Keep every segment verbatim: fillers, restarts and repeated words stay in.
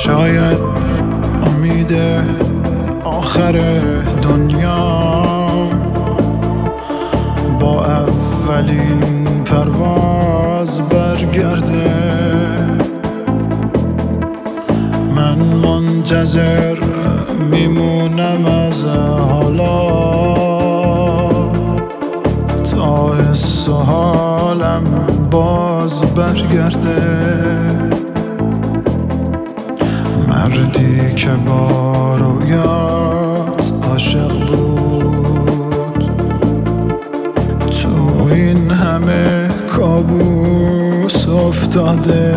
شاید امید آخر دنیا با اولین پرواز برگرده. من منتظر میمونم از حالا تا حس و حالم باز برگرده. مردی که با رویات عاشق بود تو این همه کابوس افتاده.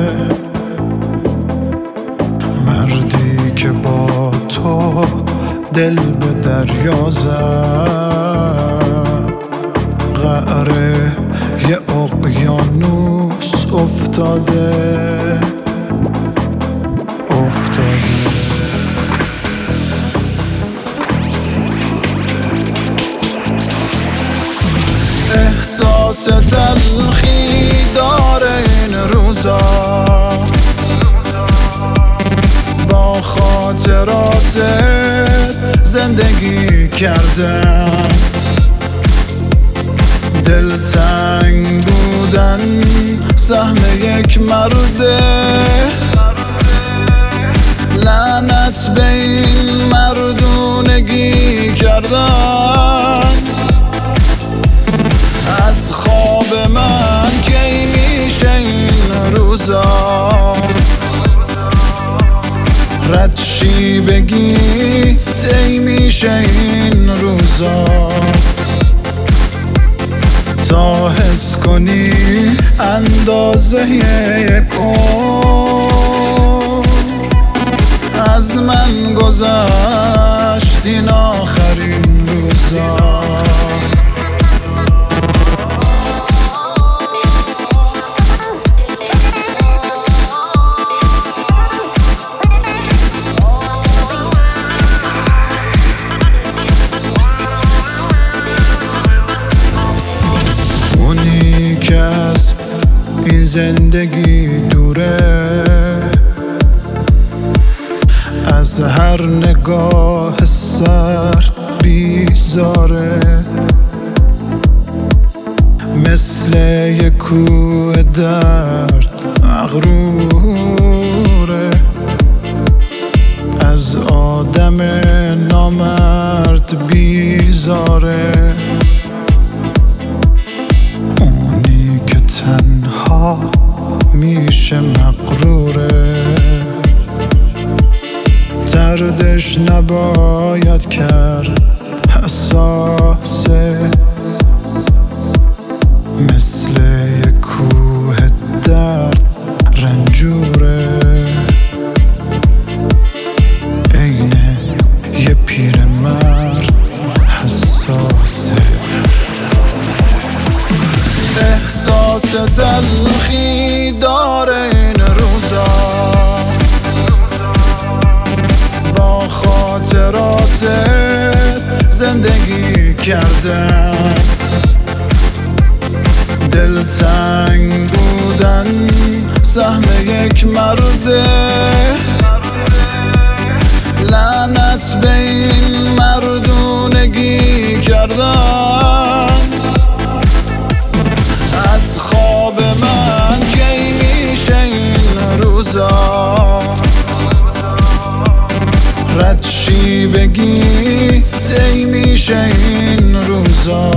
مردی که با تو دل به دریا زد قعر یه اقیانوس افتاده افتاده. احساس تلخی داره این روزا با خاطرات زندگی کردم. دلتنگ بودن سهم یک مرده، لعنت به این مردونگی کردن. از خواب من کی میشه این روزا رد شی بگی تی میشه این روزا تا حس کنی اندازه یک عمر از من گذشت این آخرین روزا. اونی که از این زندگی دوره، از هر نگاه سرد بیزاره، مثل یک کوه درد مغروره. از آدم نامرد بیزاره، اونی که تنها میشه مغروره. دردش نباید کرد حساسه، مثل یک کوه درد رنجوره. عین یه پیرمرد حساسه. احساس تلخی داره این روزا با خاطرات زندگی کردم. دلتنگ بودن سهم یک مرده، لعنت به این مردونگی کردن. از خواب من کی میشه این روزا رد شی بگی تی میشه این روزا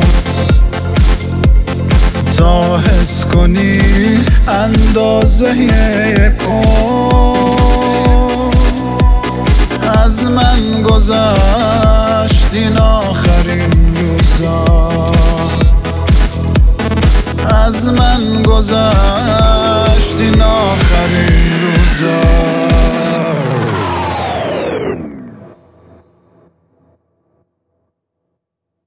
تا حس کنی اندازه یک عمر از من گذشت این آخرین روزا. از من گذشت این آخرین روزا.